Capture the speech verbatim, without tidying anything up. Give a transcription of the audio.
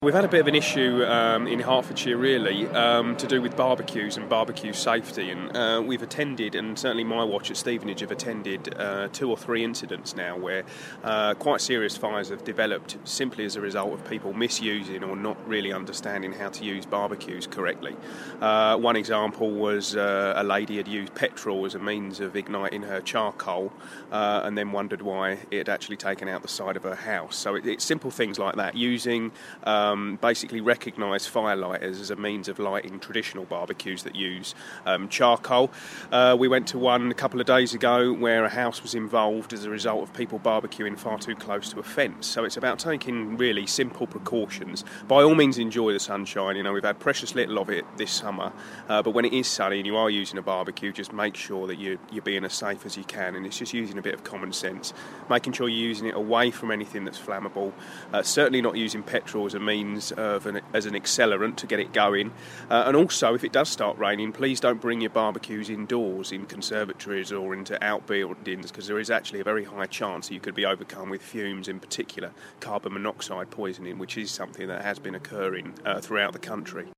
We've had a bit of an issue um, in Hertfordshire really um, to do with barbecues and barbecue safety, and uh, we've attended, and certainly my watch at Stevenage have attended uh, two or three incidents now where uh, quite serious fires have developed simply as a result of people misusing or not really understanding how to use barbecues correctly. Uh, one example was uh, a lady had used petrol as a means of igniting her charcoal uh, and then wondered why it had actually taken out the side of her house. So it, it's simple things like that, using um, Um, basically recognise firelighters as a means of lighting traditional barbecues that use um, charcoal. Uh, we went to one a couple of days ago where a house was involved as a result of people barbecuing far too close to a fence. So it's about taking really simple precautions. By all means enjoy the sunshine. You know, we've had precious little of it this summer, uh, but when it is sunny and you are using a barbecue, just make sure that you, you're being as safe as you can, and it's just using a bit of common sense, making sure you're using it away from anything that's flammable, uh, certainly not using petrol as a means Of an, as an accelerant to get it going, uh, and also if it does start raining, please don't bring your barbecues indoors in conservatories or into outbuildings, because there is actually a very high chance that you could be overcome with fumes, in particular carbon monoxide poisoning, which is something that has been occurring uh, throughout the country.